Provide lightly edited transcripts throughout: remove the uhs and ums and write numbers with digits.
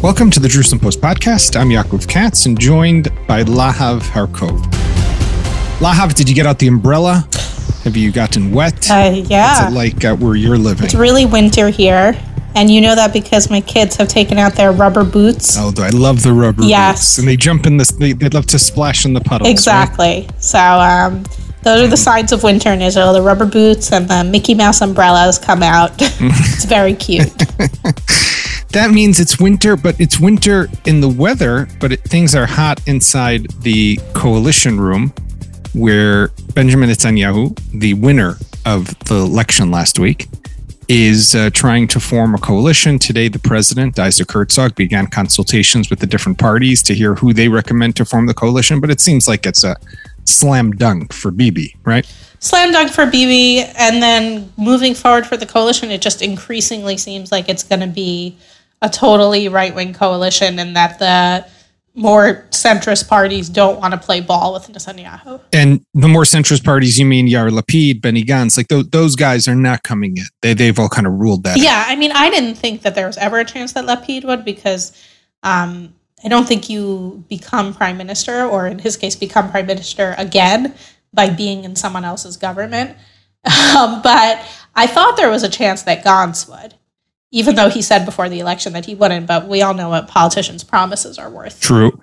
Welcome to the Jerusalem Post podcast. I'm Yaakov Katz and joined by Lahav Harkov. Lahav, did you get out the umbrella? Have you gotten wet? Yeah. What's it like where you're living? It's really winter here. And you know that because my kids have taken out their rubber boots. Oh, I love the rubber boots. And they jump in this, they love to splash in the puddles. Exactly. Right? So those are the signs of winter in Israel. The rubber boots and the Mickey Mouse umbrellas come out. It's very cute. That means it's winter, but it's winter in the weather, but things are hot inside the coalition room where Benjamin Netanyahu, the winner of the election last week, is trying to form a coalition. Today, the president, Isaac Herzog, began consultations with the different parties to hear who they recommend to form the coalition, but it seems like it's a slam dunk for Bibi, right? Slam dunk for Bibi, and then moving forward for the coalition, it just increasingly seems like it's going to be a totally right-wing coalition and that the more centrist parties don't want to play ball with Netanyahu. And the more centrist parties, you mean Yair Lapid, Benny Gantz, like those guys are not coming in. They've all kind of ruled that out. I mean, I didn't think that there was ever a chance that Lapid would because I don't think you become prime minister, or in his case, become prime minister again by being in someone else's government. But I thought there was a chance that Gantz would, even though he said before the election that he wouldn't, but we all know what politicians' promises are worth. True.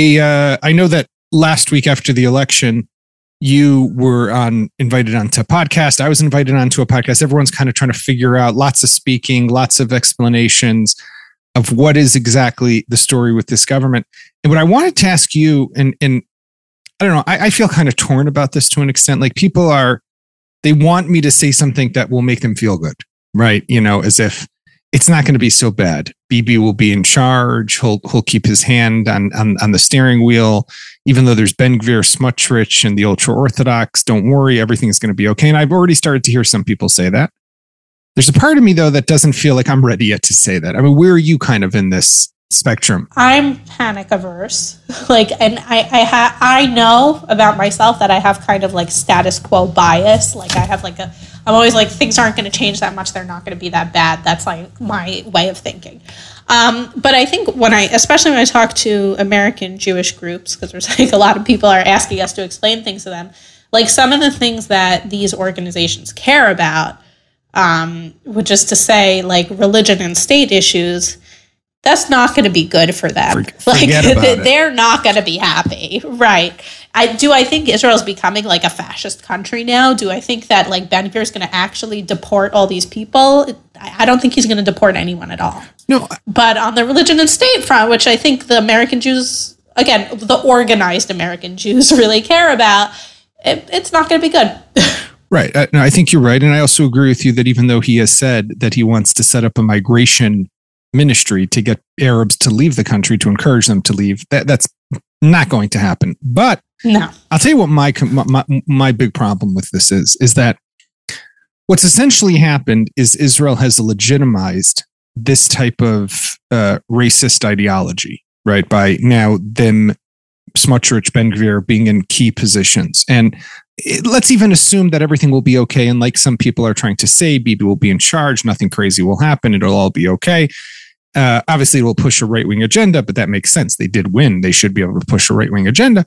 I know that last week after the election, you were invited onto a podcast. I was invited onto a podcast. Everyone's kind of trying to figure out lots of speaking, lots of explanations of what is exactly the story with this government. And what I wanted to ask you, and I don't know, I feel kind of torn about this to an extent. Like they want me to say something that will make them feel good, right? You know, as if it's not going to be so bad. Bibi will be in charge. He'll keep his hand on the steering wheel, even though there's Ben Gvir, Smotrich, and the ultra-Orthodox. Don't worry, everything's going to be okay. And I've already started to hear some people say that. There's a part of me, though, that doesn't feel like I'm ready yet to say that. I mean, where are you kind of in this spectrum? I'm panic averse. And I know about myself that I have kind of like status quo bias. Like I have I'm always like, things aren't going to change that much. They're not going to be that bad. That's like my way of thinking. But I think especially when I talk to American Jewish groups, because there's like a lot of people are asking us to explain things to them, like some of the things that these organizations care about, which is to say like religion and state issues, that's not going to be good for them. They're not going to be happy. Right. Do I think Israel's becoming like a fascist country now? Do I think that like Ben Gvir is going to actually deport all these people? I don't think he's going to deport anyone at all. No. But on the religion and state front, which I think the American Jews, again, the organized American Jews really care about, it's not going to be good. Right. No, I think you're right. And I also agree with you that even though he has said that he wants to set up a migration ministry to get Arabs to leave the country, to encourage them to leave, that's not going to happen. But no, I'll tell you what my big problem with this is that what's essentially happened is Israel has legitimized this type of racist ideology, right? By now them, Smotrich, Ben Gvir being in key positions. And let's even assume that everything will be okay. And like some people are trying to say, Bibi will be in charge. Nothing crazy will happen. It'll all be okay. Obviously, it will push a right-wing agenda, but that makes sense. They did win. They should be able to push a right-wing agenda.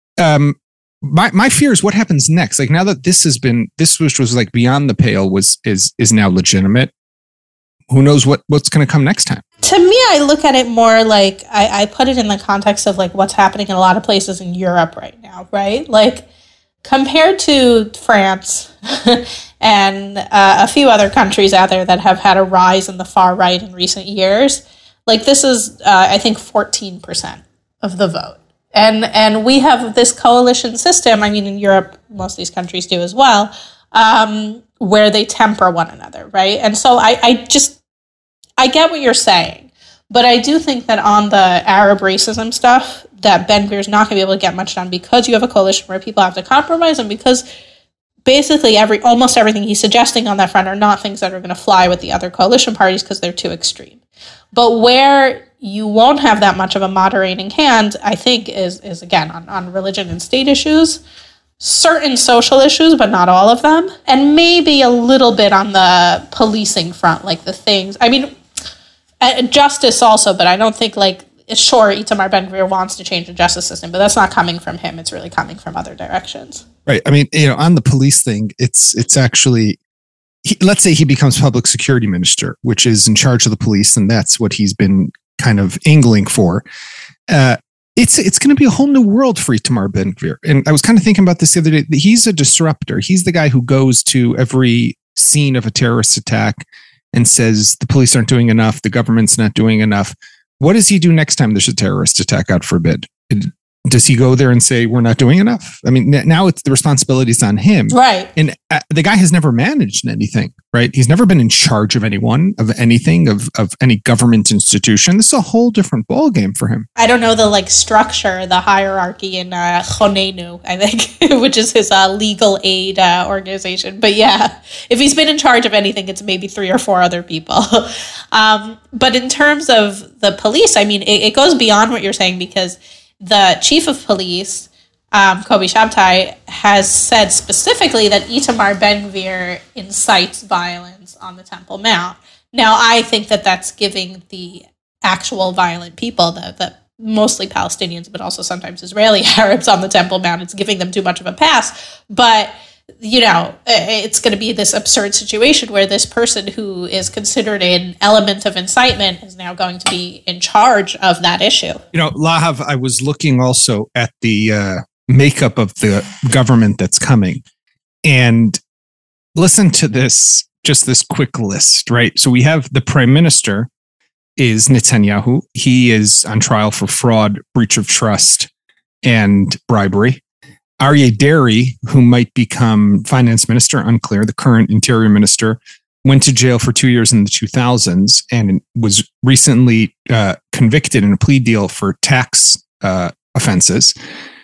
My fear is what happens next. Like now that this which was like beyond the pale is now legitimate. Who knows what's going to come next time? To me, I look at it more like I put it in the context of like what's happening in a lot of places in Europe right now, right? Like compared to France and a few other countries out there that have had a rise in the far right in recent years, like this is, I think, 14% of the vote. And we have this coalition system, I mean, in Europe, most of these countries do as well, where they temper one another, right? And so I get what you're saying, but I do think that on the Arab racism stuff, that Ben Gvir is not going to be able to get much done because you have a coalition where people have to compromise, and because basically almost everything he's suggesting on that front are not things that are going to fly with the other coalition parties because they're too extreme. But where you won't have that much of a moderating hand, I think, is again, on religion and state issues, certain social issues, but not all of them, and maybe a little bit on the policing front, like the things, I mean, Justice also, but I don't think sure, Itamar Ben-Gvir wants to change the justice system, but that's not coming from him. It's really coming from other directions. Right. I mean, on the police thing, it's actually, let's say he becomes public security minister, which is in charge of the police, and that's what he's been kind of angling for. It's going to be a whole new world for Itamar Ben-Gvir. And I was kind of thinking about this the other day. He's a disruptor. He's the guy who goes to every scene of a terrorist attack and says the police aren't doing enough, the government's not doing enough. What does he do next time there's a terrorist attack, God forbid? Does he go there and say, we're not doing enough? I mean, now it's the responsibility's on him. Right. And the guy has never managed anything, right? He's never been in charge of anyone, of anything, of any government institution. This is a whole different ballgame for him. I don't know the structure, the hierarchy in Chonenu, I think, which is his legal aid organization. But yeah, if he's been in charge of anything, it's maybe 3 or 4 other people. But in terms of the police, I mean, it goes beyond what you're saying, because the chief of police, Kobi Shabtai, has said specifically that Itamar Ben-Gvir incites violence on the Temple Mount. Now, I think that that's giving the actual violent people, the mostly Palestinians, but also sometimes Israeli Arabs on the Temple Mount, it's giving them too much of a pass. But it's going to be this absurd situation where this person who is considered an element of incitement is now going to be in charge of that issue. Lahav, I was looking also at the makeup of the government that's coming. And listen to this, just this quick list, right? So we have the prime minister is Netanyahu. He is on trial for fraud, breach of trust, and bribery. Aryeh Deri, who might become finance minister, unclear, the current interior minister, went to jail for 2 years in the 2000s and was recently convicted in a plea deal for tax offenses.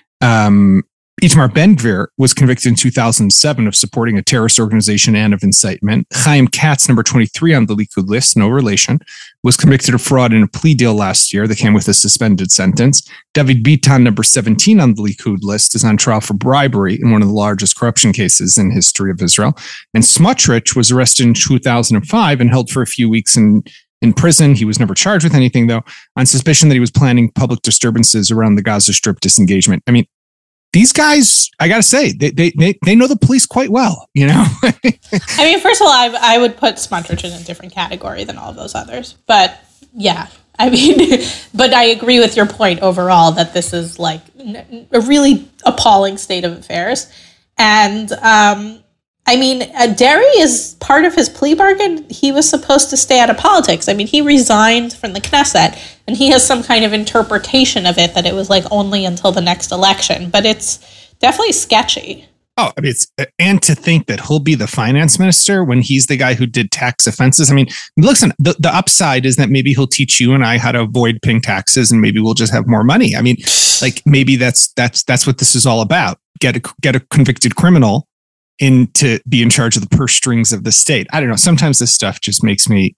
Itamar Ben-Gvir was convicted in 2007 of supporting a terrorist organization and of incitement. Chaim Katz, number 23 on the Likud list, no relation, was convicted of fraud in a plea deal last year that came with a suspended sentence. David Bitan, number 17 on the Likud list, is on trial for bribery in one of the largest corruption cases in history of Israel. And Smotrich was arrested in 2005 and held for a few weeks in prison. He was never charged with anything, though, on suspicion that he was planning public disturbances around the Gaza Strip disengagement. I mean, these guys, I got to say, they know the police quite well, I mean, first of all, I would put Smotrich in a different category than all of those others. But yeah, I mean, but I agree with your point overall that this is a really appalling state of affairs. And I mean, Deri is part of his plea bargain. He was supposed to stay out of politics. I mean, he resigned from the Knesset, and he has some kind of interpretation of it that it was only until the next election. But it's definitely sketchy. Oh, I mean, and to think that he'll be the finance minister when he's the guy who did tax offenses. I mean, listen, the upside is that maybe he'll teach you and I how to avoid paying taxes, and maybe we'll just have more money. I mean, maybe that's what this is all about. Get a convicted criminal to be in charge of the purse strings of the state. I don't know. Sometimes this stuff just makes me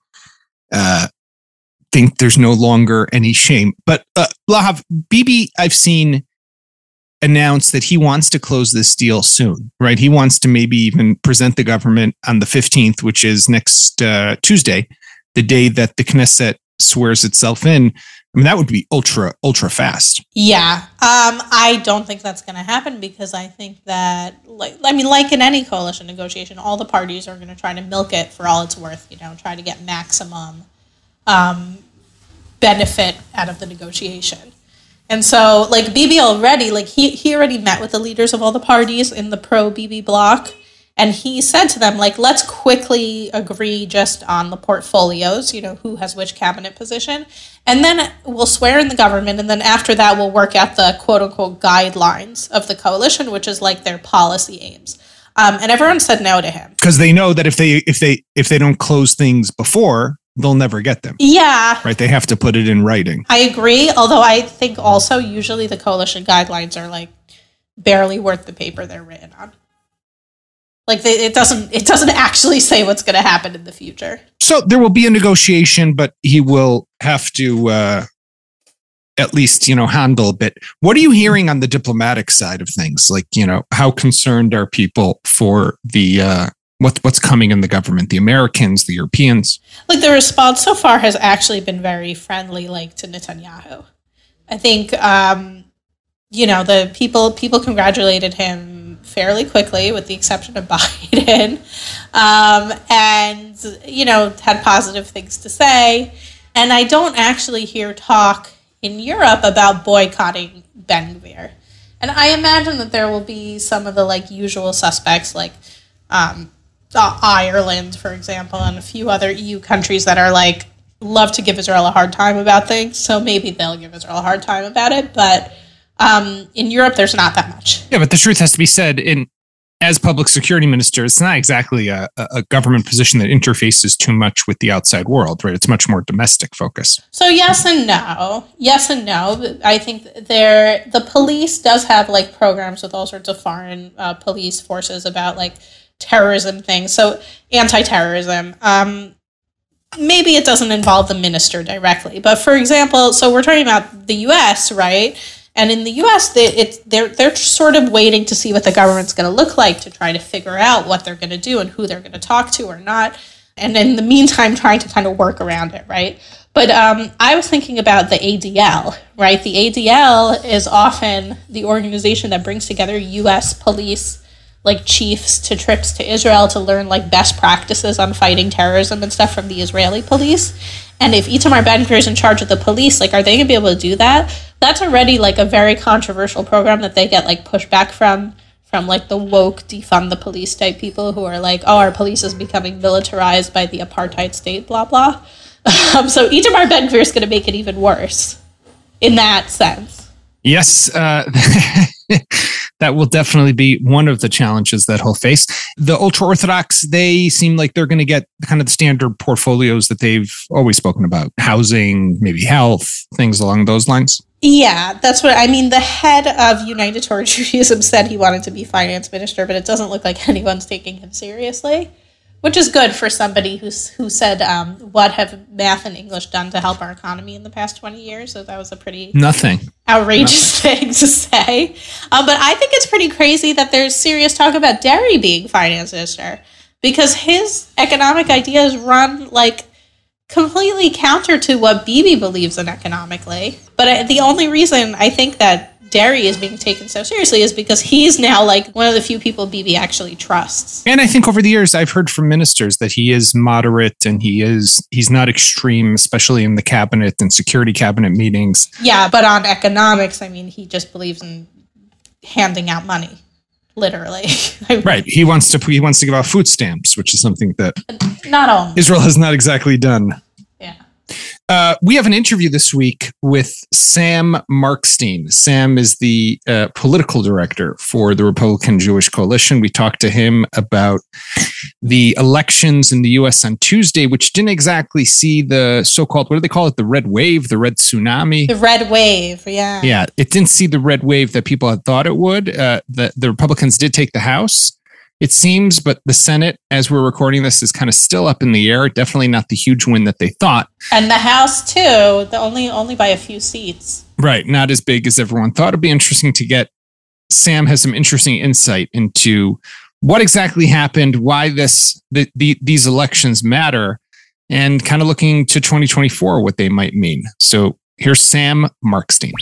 think there's no longer any shame. But Lahav, Bibi, I've seen announce that he wants to close this deal soon, right? He wants to maybe even present the government on the 15th, which is next Tuesday, the day that the Knesset swears itself in. I mean, that would be ultra fast. Yeah. I don't think that's going to happen because I think that, like in any coalition negotiation, all the parties are going to try to milk it for all it's worth, try to get maximum benefit out of the negotiation. And so, Bibi already, he already met with the leaders of all the parties in the pro-Bibi bloc, and he said to them, let's quickly agree just on the portfolios, who has which cabinet position, and then we'll swear in the government, and then after that, we'll work out the quote-unquote guidelines of the coalition, which is their policy aims. And everyone said no to him. Because they know that if they don't close things before, they'll never get them. Yeah. Right. They have to put it in writing. I agree. Although I think also usually the coalition guidelines are barely worth the paper they're written on. It doesn't actually say what's going to happen in the future. So there will be a negotiation, but he will have to at least, handle a bit. What are you hearing on the diplomatic side of things? How concerned are people for the What's coming in the government? The Americans, the Europeans? Like, the response so far has actually been very friendly, like, to Netanyahu. I think, the people congratulated him fairly quickly, with the exception of Biden, and, had positive things to say. And I don't actually hear talk in Europe about boycotting Ben Gvir. And I imagine that there will be some of the, like, usual suspects, like Ireland, for example, and a few other EU countries that are, like, love to give Israel a hard time about things. So maybe they'll give Israel a hard time about it. But in Europe, there's not that much. Yeah, but the truth has to be said. As public security minister, it's not exactly a government position that interfaces too much with the outside world, right? It's much more domestic focus. So yes and no. Yes and no. I think the police does have, like, programs with all sorts of foreign police forces about, like, terrorism things. So anti-terrorism. Maybe it doesn't involve the minister directly. But for example, so we're talking about the U.S., right? And in the U.S., they're sort of waiting to see what the government's going to look like to try to figure out what they're going to do and who they're going to talk to or not. And in the meantime, trying to kind of work around it, right? But I was thinking about the ADL, right? The ADL is often the organization that brings together U.S. police, like, chiefs to trips to Israel to learn, like, best practices on fighting terrorism and stuff from the Israeli police. And if Itamar Ben-Gvir is in charge of the police, like, are they going to be able to do that? That's already, like, a very controversial program that they get, like, pushback from like the woke defund the police type people who are like, oh, our police is becoming militarized by the apartheid state, blah, blah. So Itamar Ben-Gvir is going to make it even worse in that sense. Yes, that will definitely be one of the challenges that he'll face. The ultra-Orthodox, they seem like they're going to get kind of the standard portfolios that they've always spoken about. Housing, maybe health, things along those lines. Yeah, that's what I mean. The head of United Torah Judaism said he wanted to be finance minister, but it doesn't look like anyone's taking him seriously, which is good for somebody who said, what have math and English done to help our economy in the past 20 years? So that was a pretty outrageous thing to say. But I think it's pretty crazy that there's serious talk about Deri being finance minister, because his economic ideas run, like, completely counter to what Bibi believes in economically. But the only reason I think that Deri is being taken so seriously is because he's now, like, one of the few people Bibi actually trusts. And I think over the years, I've heard from ministers that he is moderate and he's not extreme, especially in the cabinet and security cabinet meetings. Yeah, but on economics, I mean, he just believes in handing out money. Literally. Right. He wants to give out food stamps, which is something that not only Israel has not exactly done. Yeah. We have an interview this week with Sam Markstein. Sam is the political director for the Republican Jewish Coalition. We talked to him about the elections in the U.S. on Tuesday, which didn't exactly see the so-called, what do they call it? The red wave, the red tsunami. The red wave, yeah. Yeah, it didn't see the red wave that people had thought it would. The Republicans did take the House, it seems, but the Senate, as we're recording this, is kind of still up in the air. Definitely not the huge win that they thought. And the House, too, only by a few seats. Right, not as big as everyone thought. It'd be interesting to get. Sam has some interesting insight into what exactly happened, why these elections matter, and kind of looking to 2024, what they might mean. So here's Sam Markstein.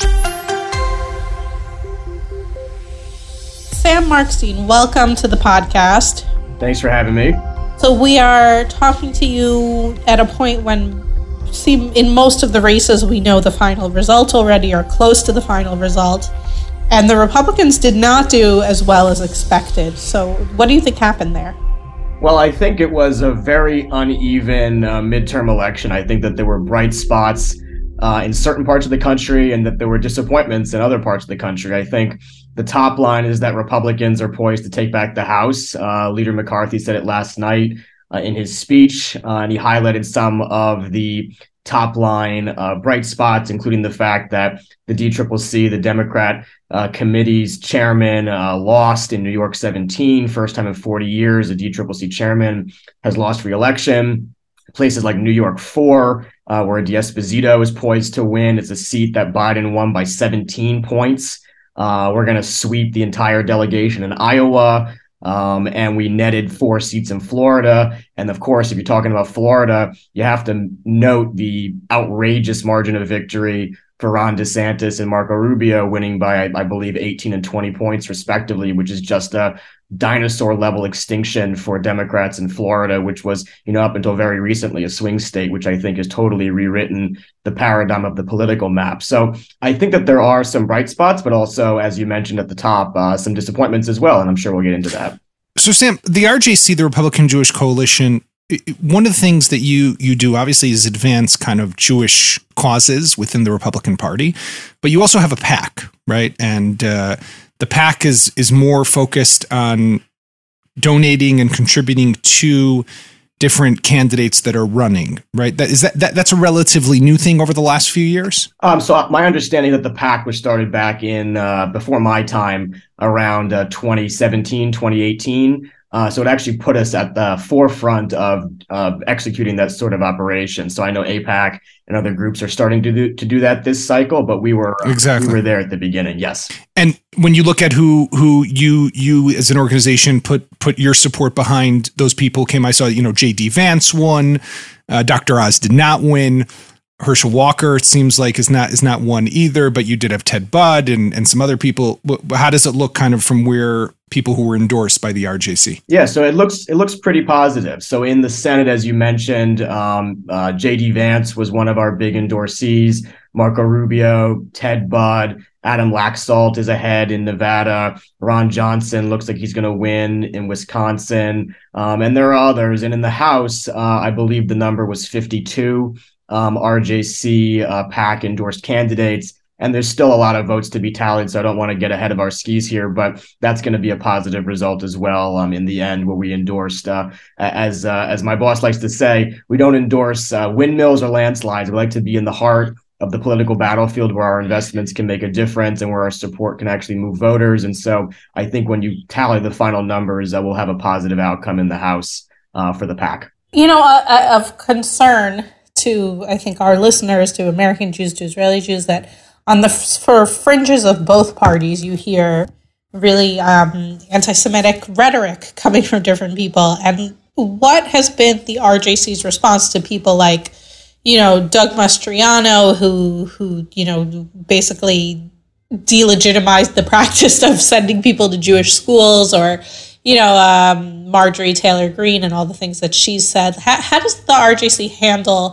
Sam Markstein, welcome to the podcast. Thanks for having me. So we are talking to you at a point when, in most of the races, we know the final result already or close to the final result. And the Republicans did not do as well as expected. So what do you think happened there? Well, I think it was a very uneven midterm election. I think that there were bright spots in certain parts of the country and that there were disappointments in other parts of the country. I think the top line is that Republicans are poised to take back the House. Leader McCarthy said it last night in his speech, and he highlighted some of the top line bright spots, including the fact that the DCCC, the Democrat committee's chairman, lost in New York 17, first time in 40 years. A DCCC chairman has lost re-election. Places like New York 4, where D'Esposito is poised to win. It's a seat that Biden won by 17 points. We're going to sweep the entire delegation in Iowa. And we netted 4 seats in Florida. And of course, if you're talking about Florida, you have to note the outrageous margin of victory for Ron DeSantis and Marco Rubio, winning by, I believe, 18 and 20 points respectively, which is just a dinosaur level extinction for Democrats in Florida, which was, up until very recently a swing state, which I think has totally rewritten the paradigm of the political map. So I think that there are some bright spots, but also, as you mentioned at the top, some disappointments as well. And I'm sure we'll get into that. So Sam, the RJC, the Republican Jewish Coalition, one of the things that you do obviously is advance kind of Jewish causes within the Republican Party, but you also have a PAC, right? And the PAC is more focused on donating and contributing to different candidates that are running, right? That's a relatively new thing over the last few years. So my understanding that the PAC was started back in before my time, around 2017, 2018. So it actually put us at the forefront of executing that sort of operation. So I know AIPAC and other groups are starting to do that this cycle, but we were there at the beginning. Yes. And when you look at who you as an organization put your support behind, those people I saw, J.D. Vance won, Dr. Oz did not win. Herschel Walker, it seems like, is not one either, but you did have Ted Budd and some other people. How does it look kind of from where people who were endorsed by the RJC? Yeah, so it looks pretty positive. So in the Senate, as you mentioned, J.D. Vance was one of our big endorsees. Marco Rubio, Ted Budd, Adam Laxalt is ahead in Nevada. Ron Johnson looks like he's going to win in Wisconsin. And there are others. And in the House, I believe the number was 52. RJC PAC endorsed candidates, and there's still a lot of votes to be tallied, so I don't want to get ahead of our skis here, but that's going to be a positive result as well in the end, where we endorsed, as my boss likes to say, we don't endorse windmills or landslides. We like to be in the heart of the political battlefield where our investments can make a difference and where our support can actually move voters. And so I think when you tally the final numbers, we'll have a positive outcome in the House for the PAC. Of concern to, I think, our listeners, to American Jews, to Israeli Jews, that for fringes of both parties, you hear really anti-Semitic rhetoric coming from different people. And what has been the RJC's response to people like, Doug Mastriano, who basically delegitimized the practice of sending people to Jewish schools, or Marjorie Taylor Greene and all the things that she's said. How does the RJC handle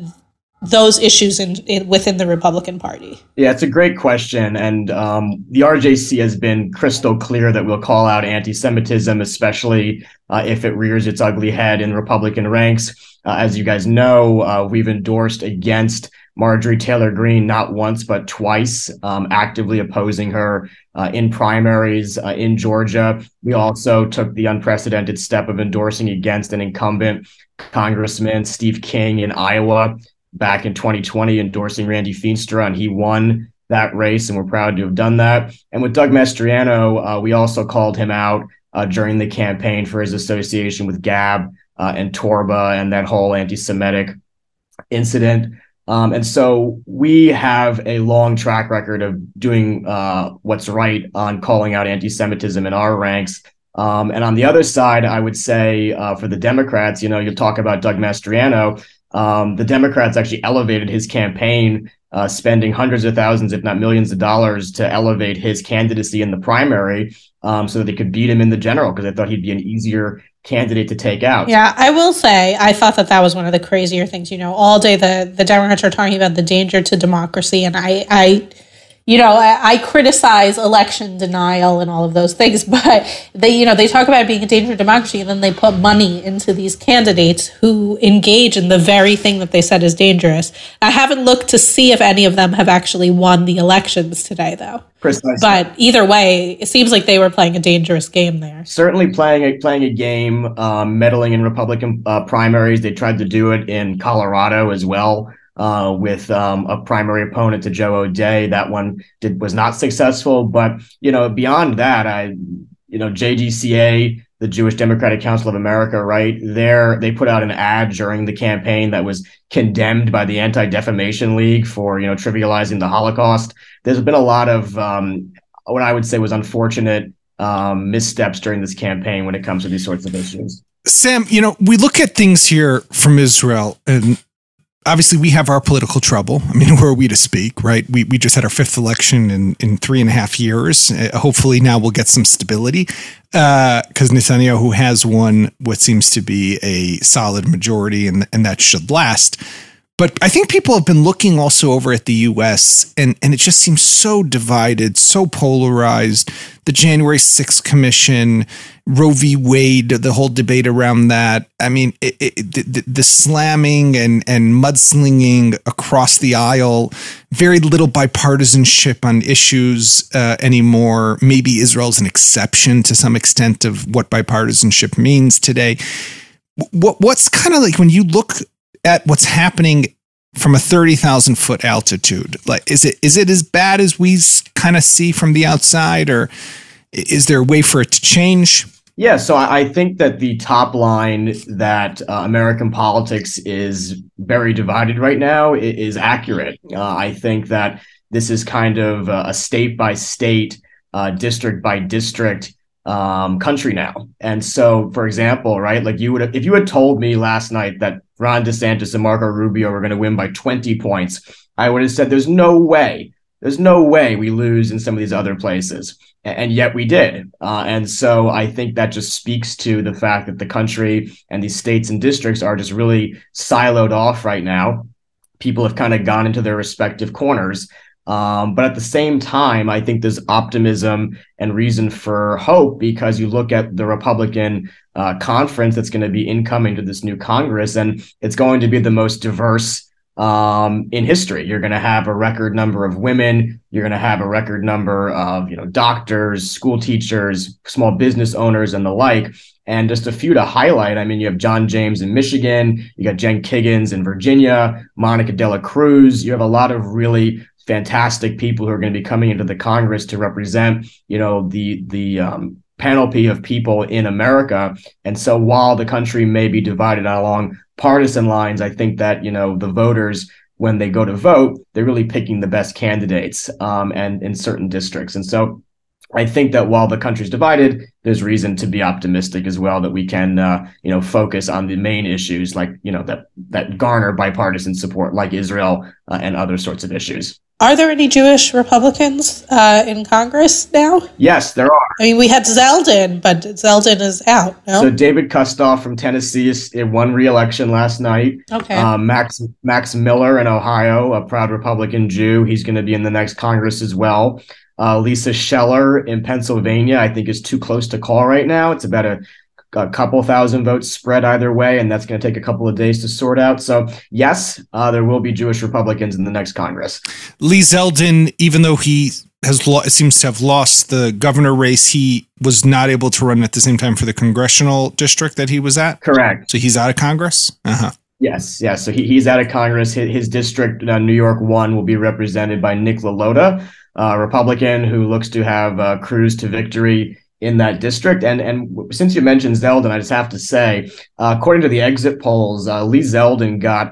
those issues within the Republican Party? Yeah, it's a great question. And the RJC has been crystal clear that we'll call out anti-Semitism, especially if it rears its ugly head in Republican ranks. As you guys know, we've endorsed against Marjorie Taylor Greene not once, but twice, actively opposing her in primaries in Georgia. We also took the unprecedented step of endorsing against an incumbent Congressman, Steve King, in Iowa back in 2020, endorsing Randy Feenstra, and he won that race, and we're proud to have done that. And with Doug Mastriano, we also called him out during the campaign for his association with Gab and Torba and that whole anti-Semitic incident. And so we have a long track record of doing what's right on calling out anti-Semitism in our ranks. And on the other side, I would say for the Democrats, you'll talk about Doug Mastriano. The Democrats actually elevated his campaign, spending hundreds of thousands, if not millions of dollars to elevate his candidacy in the primary so that they could beat him in the general, because they thought he'd be an easier candidate to take out. Yeah, I will say, I thought that was one of the crazier things. All day the Democrats are talking about the danger to democracy, and I criticize election denial and all of those things, but they talk about it being a danger to democracy, and then they put money into these candidates who engage in the very thing that they said is dangerous. I haven't looked to see if any of them have actually won the elections today, though. Precisely. But either way, it seems like they were playing a dangerous game there. Certainly playing a game, meddling in Republican primaries. They tried to do it in Colorado as well. With a primary opponent to Joe O'Dea. That one was not successful. But, beyond that, JDCA, the Jewish Democratic Council of America, right there, they put out an ad during the campaign that was condemned by the Anti-Defamation League for, trivializing the Holocaust. There's been a lot of what I would say was unfortunate missteps during this campaign when it comes to these sorts of issues. Sam, we look at things here from Israel, and obviously we have our political trouble. I mean, who are we to speak, right? We just had our fifth election in 3.5 years. Hopefully now we'll get some stability because Netanyahu has won what seems to be a solid majority, and that should last. But I think people have been looking also over at the U.S. and it just seems so divided, so polarized. The January 6th Commission, Roe v. Wade, the whole debate around that. I mean, the slamming and mudslinging across the aisle, very little bipartisanship on issues anymore. Maybe Israel's an exception to some extent of what bipartisanship means today. What's kind of like when you look at what's happening from a 30,000 foot altitude, like is it as bad as we kind of see from the outside, or is there a way for it to change? Yeah, so I think that the top line that American politics is very divided right now is accurate. I think that this is kind of a state by state, district by district country now. And so, for example, right, like if you had told me last night that Ron DeSantis and Marco Rubio were going to win by 20 points, I would have said there's no way we lose in some of these other places. And yet we did. And so I think that just speaks to the fact that the country and these states and districts are just really siloed off right now. People have kind of gone into their respective corners. But at the same time, I think there's optimism and reason for hope because you look at the Republican conference that's going to be incoming to this new Congress, and it's going to be the most diverse in history. You're going to have a record number of women. You're going to have a record number of doctors, school teachers, small business owners, and the like. And just a few to highlight, I mean, you have John James in Michigan, you got Jen Kiggins in Virginia, Monica De La Cruz. You have a lot of really fantastic people who are going to be coming into the Congress to represent, the panoply of people in America. And so while the country may be divided along partisan lines, I think that, the voters, when they go to vote, they're really picking the best candidates and in certain districts. And so I think that while the country's divided, there's reason to be optimistic as well that we can, focus on the main issues like, that garner bipartisan support like Israel and other sorts of issues. Are there any Jewish Republicans in Congress now? Yes, there are. I mean, we had Zeldin, but Zeldin is out, no? So David Kustoff from Tennessee won re-election last night. Okay. Max Miller in Ohio, a proud Republican Jew. He's going to be in the next Congress as well. Lisa Scheller in Pennsylvania, I think, is too close to call right now. It's about a couple thousand votes spread either way, and that's going to take a couple of days to sort out. So, yes, there will be Jewish Republicans in the next Congress. Lee Zeldin, even though he seems to have lost the governor race, he was not able to run at the same time for the congressional district that he was at? Correct. So he's out of Congress? Uh-huh. Yes. So he's out of Congress. His district, New York 1, will be represented by Nick LaLota, a Republican who looks to have cruised to victory in that district. And since you mentioned Zeldin, I just have to say, according to the exit polls, Lee Zeldin got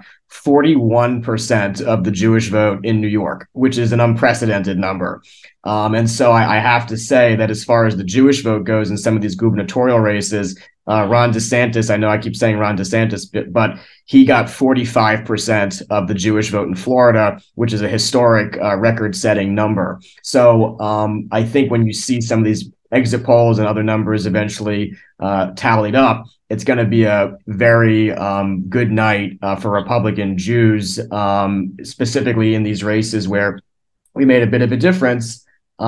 41% of the Jewish vote in New York, which is an unprecedented number. And so I have to say that as far as the Jewish vote goes in some of these gubernatorial races, Ron DeSantis, I know I keep saying Ron DeSantis, but he got 45% of the Jewish vote in Florida, which is a historic record-setting number. So I think when you see some of these exit polls and other numbers eventually tallied up, it's going to be a very good night for Republican Jews, specifically in these races where we made a bit of a difference.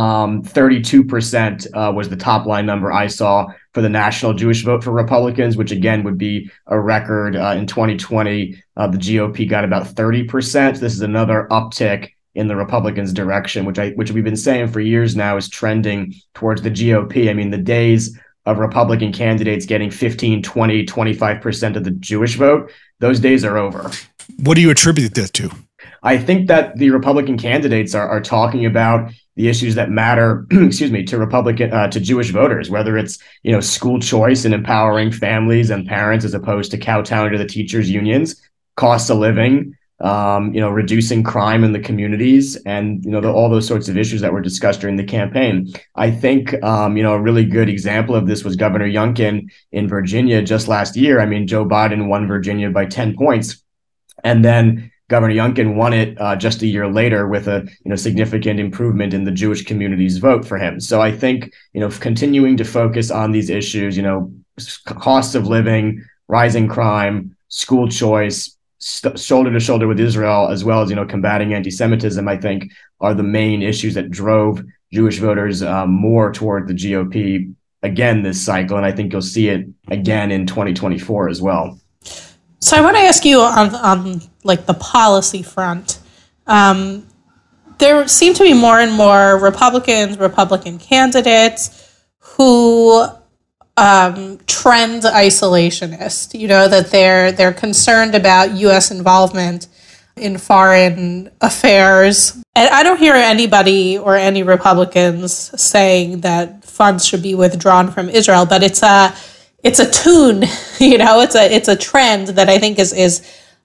32% was the top line number I saw for the national Jewish vote for Republicans, which again would be a record. In 2020, the GOP got about 30%. This is another uptick in the Republicans' direction, which we've been saying for years now is trending towards the GOP. I mean, the days of Republican candidates getting 15, 20, 25% of the Jewish vote, those days are over. What do you attribute that to? I think that the Republican candidates are talking about the issues that matter, to Jewish voters, whether it's, school choice and empowering families and parents as opposed to kowtowing to the teachers' unions, cost of living, reducing crime in the communities, and all those sorts of issues that were discussed during the campaign. I think a really good example of this was Governor Youngkin in Virginia just last year. I mean, Joe Biden won Virginia by 10 points, and then Governor Youngkin won it just a year later with a significant improvement in the Jewish community's vote for him. So I think continuing to focus on these issues, costs of living, rising crime, school choice, shoulder to shoulder with Israel, as well as combating anti-Semitism, I think are the main issues that drove Jewish voters more toward the GOP again this cycle, and I think you'll see it again in 2024 as well. So I want to ask you on like the policy front. There seem to be more and more Republican candidates who trend isolationist. That they're concerned about U.S. involvement in foreign affairs. And I don't hear anybody or any Republicans saying that funds should be withdrawn from Israel, but it's a tune, it's a trend that I think is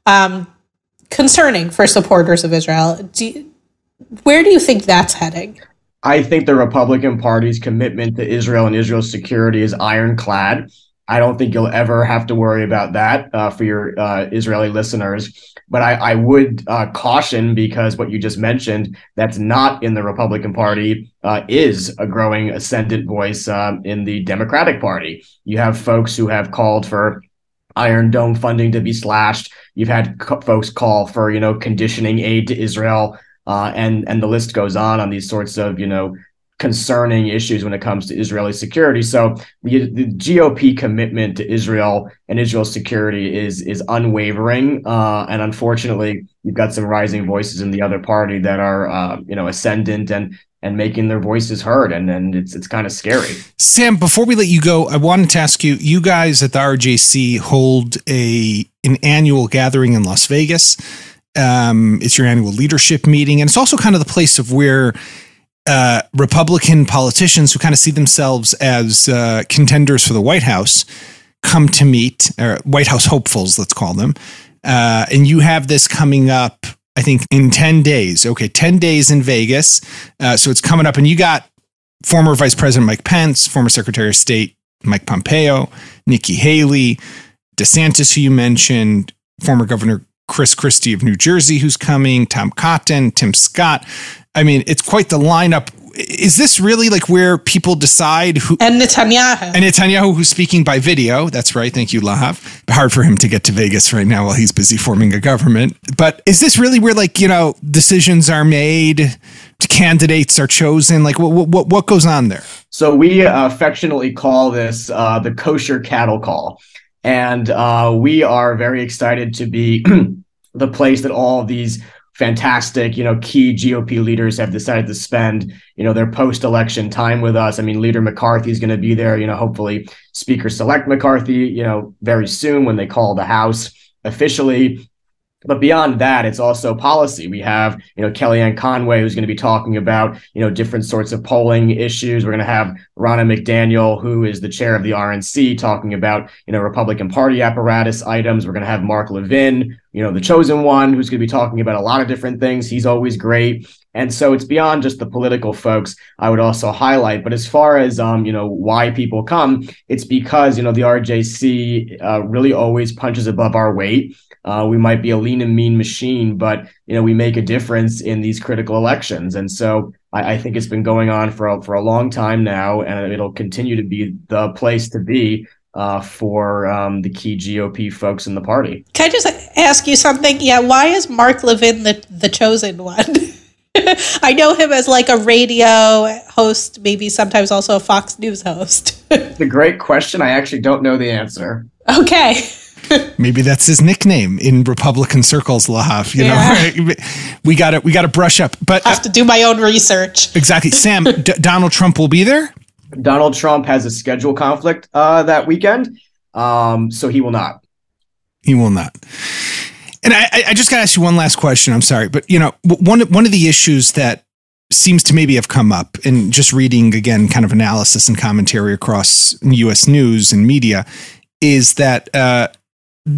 concerning for supporters of Israel. Where do you think that's heading? I think the Republican Party's commitment to Israel and Israel's security is ironclad. I don't think you'll ever have to worry about that for your Israeli listeners. But I would caution, because what you just mentioned, that's not in the Republican Party, is a growing ascendant voice in the Democratic Party. You have folks who have called for Iron Dome funding to be slashed. You've had folks call for, conditioning aid to Israel. And the list goes on these sorts of, concerning issues when it comes to Israeli security. So the GOP commitment to Israel and Israel's security is unwavering. And unfortunately, you've got some rising voices in the other party that are, ascendant and making their voices heard. And it's kind of scary. Sam, before we let you go, I wanted to ask you, you guys at the RJC hold an annual gathering in Las Vegas. It's your annual leadership meeting, and it's also kind of the place of where Republican politicians who kind of see themselves as contenders for the White House come to meet, or White House hopefuls, let's call them. And you have this coming up, I think, in 10 days. Okay, 10 days in Vegas. So it's coming up, and you got former Vice President Mike Pence, former Secretary of State Mike Pompeo, Nikki Haley, DeSantis, who you mentioned, former Governor Chris Christie of New Jersey, who's coming, Tom Cotton, Tim Scott. I mean, it's quite the lineup. Is this really like where people decide who? And Netanyahu, who's speaking by video. That's right. Thank you, Lahav. Hard for him to get to Vegas right now while he's busy forming a government. But is this really where, like, decisions are made, candidates are chosen? Like, what goes on there? So we affectionately call this the kosher cattle call. And we are very excited to be the place that all of these fantastic, key GOP leaders have decided to spend, their post-election time with us. I mean, Leader McCarthy is going to be there, hopefully Speaker-select McCarthy, very soon when they call the House officially. But beyond that, it's also policy. We have, Kellyanne Conway, who's going to be talking about, different sorts of polling issues. We're going to have Ronna McDaniel, who is the chair of the RNC, talking about, Republican Party apparatus items. We're going to have Mark Levin, the chosen one, who's going to be talking about a lot of different things. He's always great. And so it's beyond just the political folks I would also highlight. But as far as, why people come, it's because, the RJC really always punches above our weight. We might be a lean and mean machine, but, we make a difference in these critical elections. And so I think it's been going on for a long time now, and it'll continue to be the place to be for the key GOP folks in the party. Can I just ask you something? Yeah, why is Mark Levin the chosen one? I know him as like a radio host, maybe sometimes also a Fox News host. It's a great question. I actually don't know the answer. Okay. Maybe that's his nickname in Republican circles, Lahav. You know, we got to brush up. But I have to do my own research. Exactly. Sam, Donald Trump will be there? Donald Trump has a schedule conflict that weekend, so he will not. He will not. And I just got to ask you one last question. I'm sorry. But, one of the issues that seems to maybe have come up in just reading, again, kind of analysis and commentary across U.S. news and media is that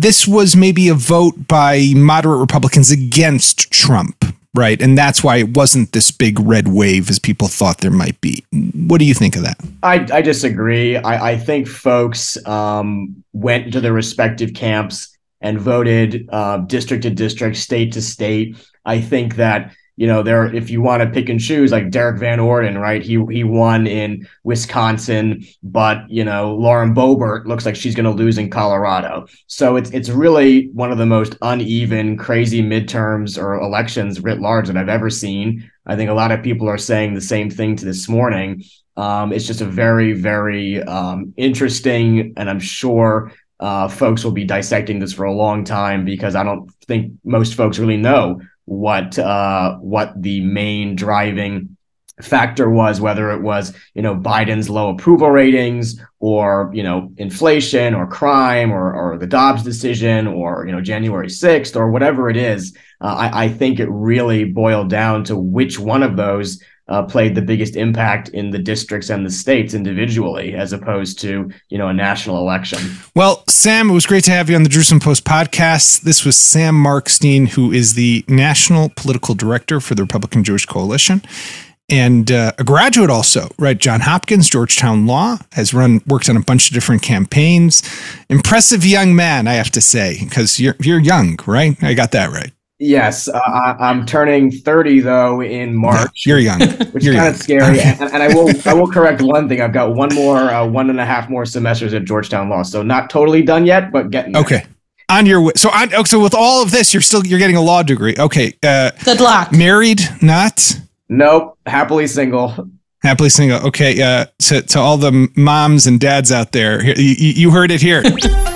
this was maybe a vote by moderate Republicans against Trump, right? And that's why it wasn't this big red wave as people thought there might be. What do you think of that? I disagree. I think folks went into their respective camps and voted district to district, state to state. I think that, if you want to pick and choose, like Derek Van Orden, right? He won in Wisconsin, but Lauren Boebert looks like she's going to lose in Colorado. So it's really one of the most uneven, crazy midterms or elections writ large that I've ever seen. I think a lot of people are saying the same thing to this morning. It's just a very, very interesting, and I'm sure folks will be dissecting this for a long time, because I don't think most folks really know what the main driving factor was, whether it was, Biden's low approval ratings, or, inflation, or crime, or the Dobbs decision, or, January 6th, or whatever it is. I think it really boiled down to which one of those played the biggest impact in the districts and the states individually, as opposed to, a national election. Well, Sam, it was great to have you on the Jerusalem Post podcast. This was Sam Markstein, who is the National Political Director for the Republican Jewish Coalition, and a graduate also, right? Johns Hopkins, Georgetown Law, has worked on a bunch of different campaigns. Impressive young man, I have to say, because you're young, right? I got that right. Yes, I'm turning 30 though in March. You're young, which is kind of scary. Okay. And I will correct one thing. I've got 1.5 more semesters at Georgetown Law, so not totally done yet, but getting there. Okay, on your way. So with all of this, you're getting a law degree. Okay. Good luck. Married? Not. Nope. Happily single. Happily single. Okay. To all the moms and dads out there, you heard it here.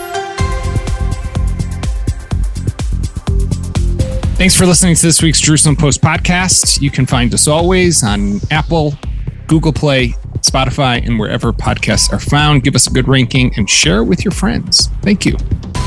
Thanks for listening to this week's Jerusalem Post podcast. You can find us always on Apple, Google Play, Spotify, and wherever podcasts are found. Give us a good ranking and share it with your friends. Thank you.